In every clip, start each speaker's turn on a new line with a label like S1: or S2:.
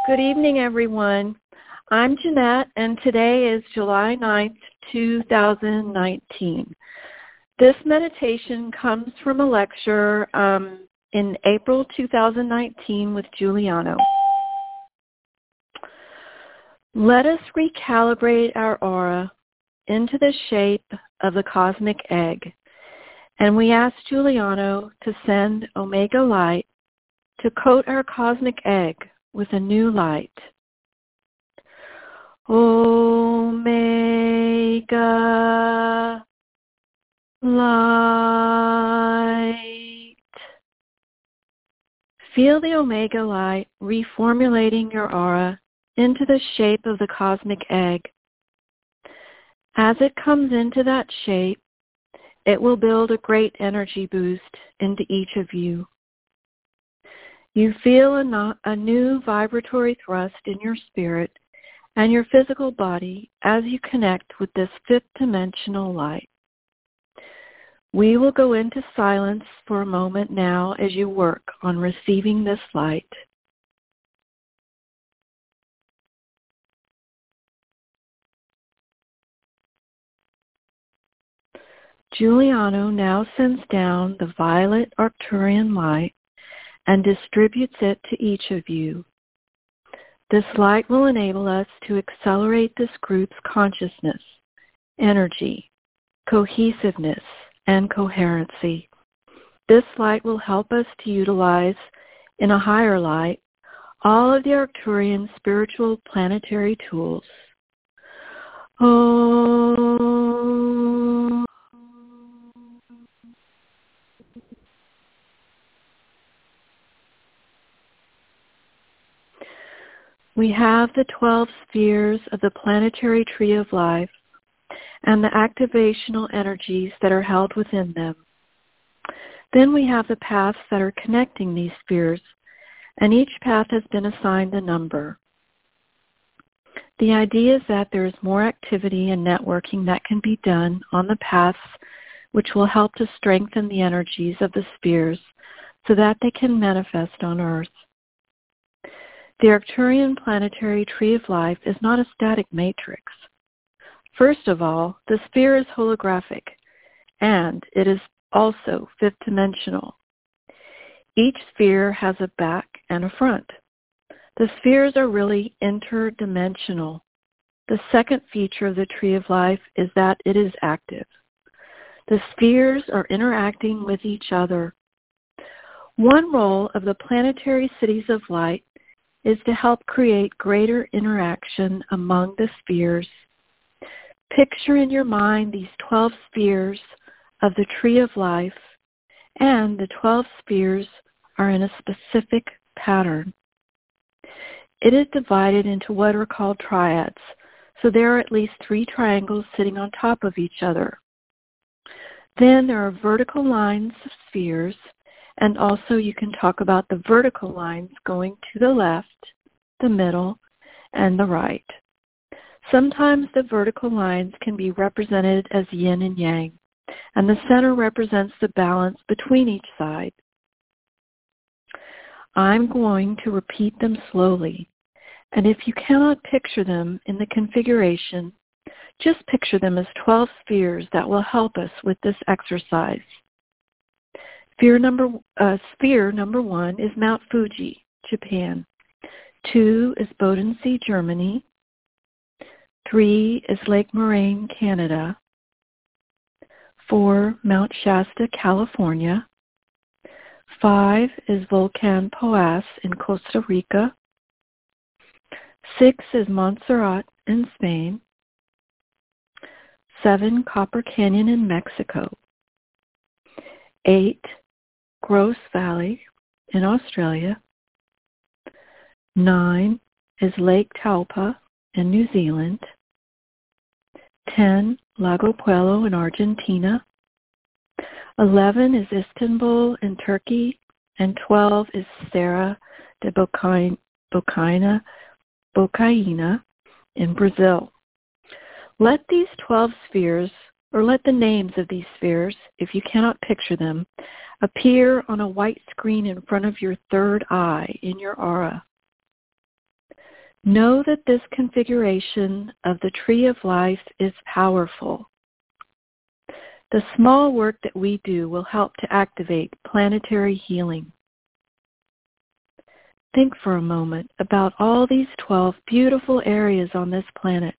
S1: Good evening, everyone. I'm Jeanette, and today is July 9th, 2019. This meditation comes from a lecture in April 2019 with Giuliano. Let us recalibrate our aura into the shape of the cosmic egg, and we ask Giuliano to send Omega Light to coat our cosmic egg with a new light. Omega Light. Feel the Omega Light reformulating your aura into the shape of the cosmic egg. As it comes into that shape, it will build a great energy boost into each of you. You feel a new vibratory thrust in your spirit and your physical body as you connect with this fifth dimensional light. We will go into silence for a moment now as you work on receiving this light. Giuliano now sends down the violet Arcturian light and distributes it to each of you. This light will enable us to accelerate this group's consciousness, energy, cohesiveness, and coherency. This light will help us to utilize, in a higher light, all of the Arcturian spiritual planetary tools. Om. We have the 12 spheres of the planetary tree of life and the activational energies that are held within them. Then we have the paths that are connecting these spheres, and each path has been assigned a number. The idea is that there is more activity and networking that can be done on the paths, which will help to strengthen the energies of the spheres so that they can manifest on Earth. The Arcturian planetary tree of life is not a static matrix. First of all, the sphere is holographic, and it is also fifth dimensional. Each sphere has a back and a front. The spheres are really interdimensional. The second feature of the tree of life is that it is active. The spheres are interacting with each other. One role of the planetary cities of light is to help create greater interaction among the spheres. Picture in your mind these 12 spheres of the tree of life, and the 12 spheres are in a specific pattern. It is divided into what are called triads, so there are at least 3 triangles sitting on top of each other. Then there are vertical lines of spheres, and also you can talk about the vertical lines going to the left, the middle, and the right. Sometimes the vertical lines can be represented as yin and yang, and the center represents the balance between each side. I'm going to repeat them slowly, and if you cannot picture them in the configuration, just picture them as 12 spheres that will help us with this exercise. Sphere number 1 is Mount Fuji, Japan. 2 is Bodensee, Germany. 3 is Lake Moraine, Canada. 4, Mount Shasta, California. 5 is Volcan Poás in Costa Rica. 6 is Montserrat in Spain. 7, Copper Canyon in Mexico. 8, Gross Valley in Australia. 9 is Lake Taupo in New Zealand. 10, Lago Puelo in Argentina. 11 is Istanbul in Turkey. And 12 is Serra de Bocaina in Brazil. Let these 12 spheres, or let the names of these spheres, if you cannot picture them, appear on a white screen in front of your third eye in your aura. Know that this configuration of the Tree of Life is powerful. The small work that we do will help to activate planetary healing. Think for a moment about all these 12 beautiful areas on this planet.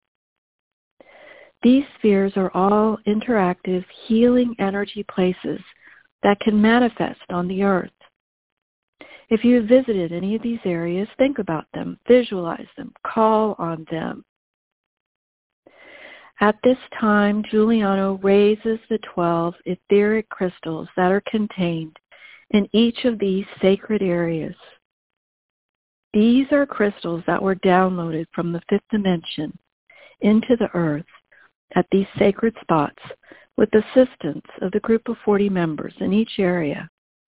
S1: These spheres are all interactive, healing energy places that can manifest on the earth. If you have visited any of these areas, think about them, visualize them, call on them. At this time, Giuliano raises the 12 etheric crystals that are contained in each of these sacred areas. These are crystals that were downloaded from the fifth dimension into the earth at these sacred spots with assistance of the group of 40 members in each area.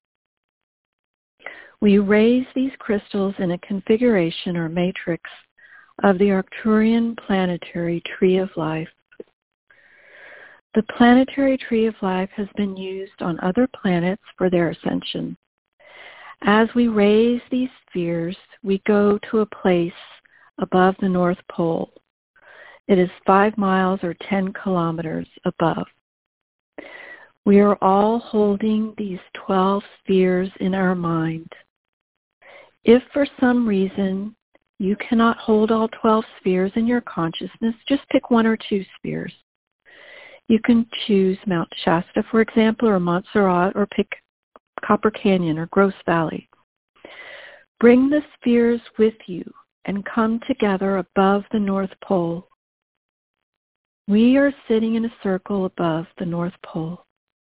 S1: We raise these crystals in a configuration or matrix of the Arcturian planetary tree of life. The planetary tree of life has been used on other planets for their ascension. As we raise these spheres, we go to a place above the North Pole. It is 5 miles or 10 kilometers above. We are all holding these 12 spheres in our mind. If for some reason you cannot hold all 12 spheres in your consciousness, just pick 1 or 2 spheres. You can choose Mount Shasta, for example, or Montserrat, or pick Copper Canyon or Gross Valley. Bring the spheres with you and come together above the North Pole. We are sitting in a circle above the North Pole.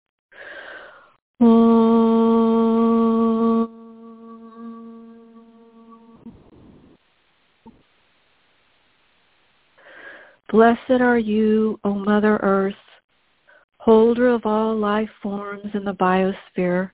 S1: Blessed are you, O Mother Earth, holder of all life forms in the biosphere.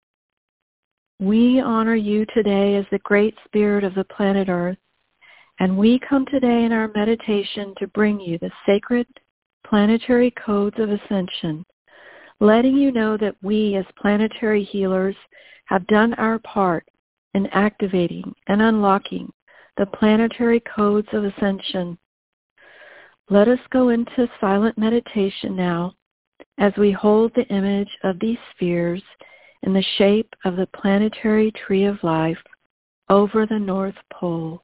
S1: We honor you today as the great spirit of the planet Earth, and we come today in our meditation to bring you the sacred planetary codes of ascension, letting you know that we as planetary healers have done our part in activating and unlocking the planetary codes of ascension. Let us go into silent meditation now as we hold the image of these spheres in the shape of the planetary tree of life over the North Pole.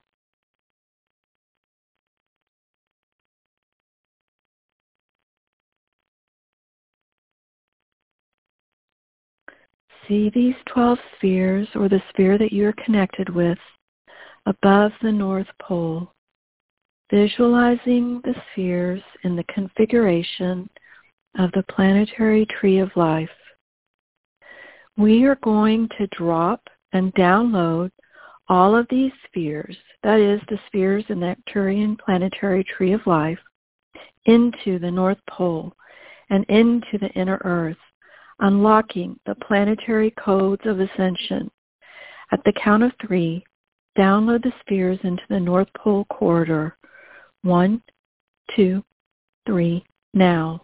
S1: See these 12 spheres, or the sphere that you are connected with, above the North Pole, visualizing the spheres in the configuration of the planetary tree of life. We are going to drop and download all of these spheres, that is, the spheres in the Arcturian planetary tree of life, into the North Pole and into the inner earth, unlocking the planetary codes of ascension. At the count of 3, download the spheres into the North Pole corridor. 1, 2, 3, now.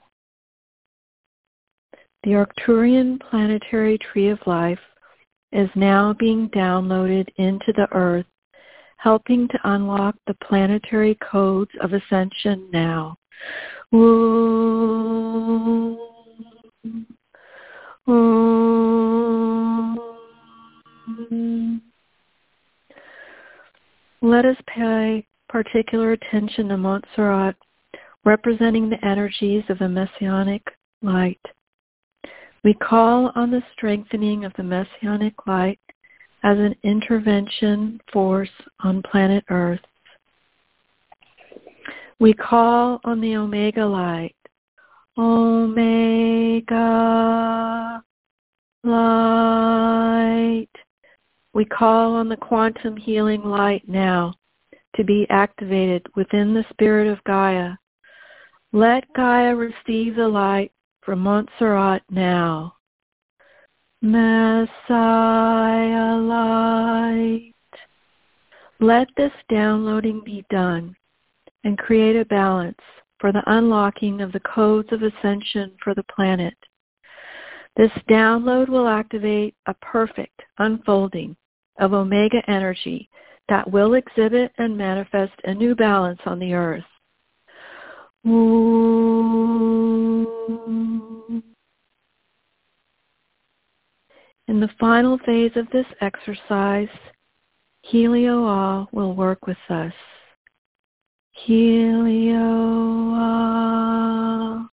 S1: The Arcturian planetary tree of life is now being downloaded into the earth, helping to unlock the planetary codes of ascension now. Ooh. Let us pay particular attention to Montserrat, representing the energies of the Messianic light. We call on the strengthening of the Messianic light as an intervention force on planet Earth. We call on the Omega light. Omega light. We call on the quantum healing light now to be activated within the spirit of Gaia. Let Gaia receive the light from Montserrat now. Messiah light. Let this downloading be done and create a balance for the unlocking of the codes of ascension for the planet. This download will activate a perfect unfolding of Omega energy that will exhibit and manifest a new balance on the earth. Ooh. In the final phase of this exercise, Helio-A will work with us. Helio-A.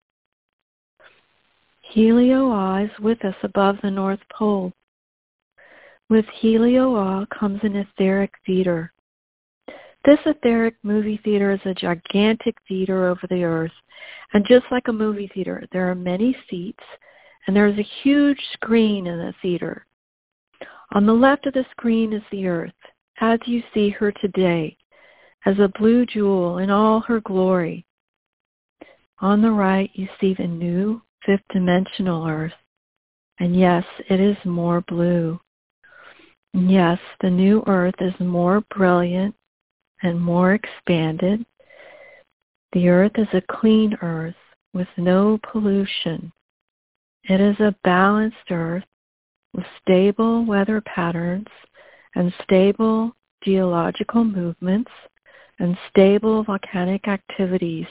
S1: Helio-A is with us above the North Pole. With Helio-A comes an etheric theater. This etheric movie theater is a gigantic theater over the earth. And just like a movie theater, there are many seats, and there is a huge screen in the theater. On the left of the screen is the earth, as you see her today, as a blue jewel in all her glory. On the right, you see the new fifth-dimensional earth. And yes, it is more blue. And yes, the new earth is more brilliant and more expanded. The earth is a clean earth with no pollution. It is a balanced earth with stable weather patterns and stable geological movements and stable volcanic activities.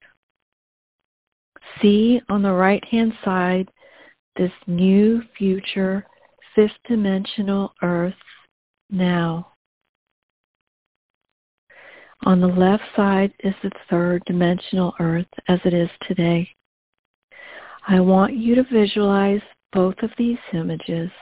S1: See on the right-hand side this new future fifth-dimensional earth now. On the left side is the third-dimensional earth as it is today. I want you to visualize both of these images.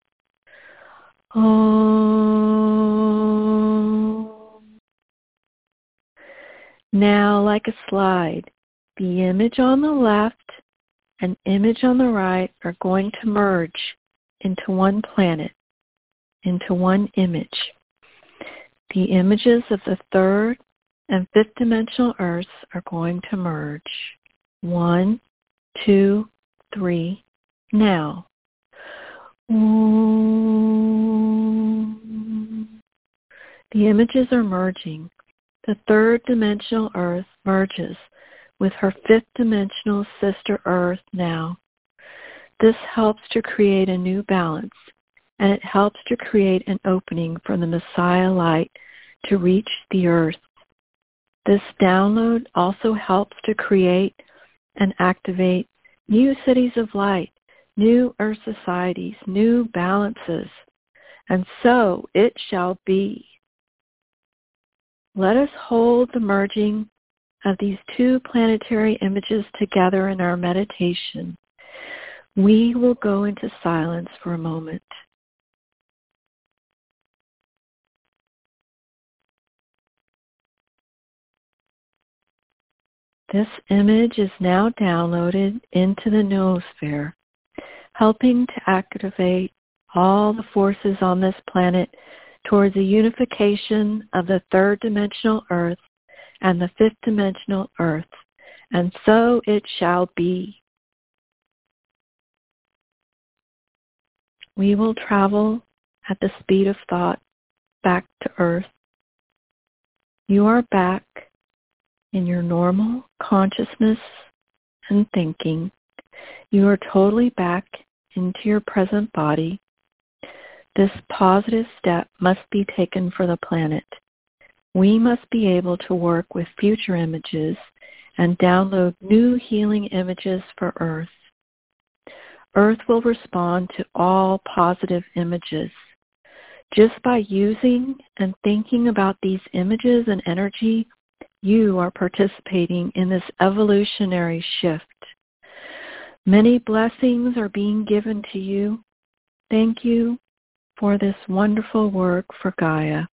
S1: Now, like a slide, the image on the left and image on the right are going to merge into one planet, into one image. The images of the third and fifth dimensional Earths are going to merge. 1, 2, 3, now. The images are merging. The third dimensional Earth merges with her fifth dimensional sister Earth now. This helps to create a new balance, and it helps to create an opening for the Messiah light to reach the Earth. This download also helps to create and activate new cities of light, new Earth societies, new balances, and so it shall be. Let us hold the merging of these two planetary images together in our meditation. We will go into silence for a moment. This image is now downloaded into the noosphere, helping to activate all the forces on this planet towards the unification of the third dimensional Earth and the fifth dimensional Earth, and so it shall be. We will travel at the speed of thought back to Earth. You are back in your normal consciousness and thinking. You are totally back into your present body. This positive step must be taken for the planet. We must be able to work with future images and download new healing images for Earth. Earth will respond to all positive images. Just by using and thinking about these images and energy, you are participating in this evolutionary shift. Many blessings are being given to you. Thank you for this wonderful work for Gaia.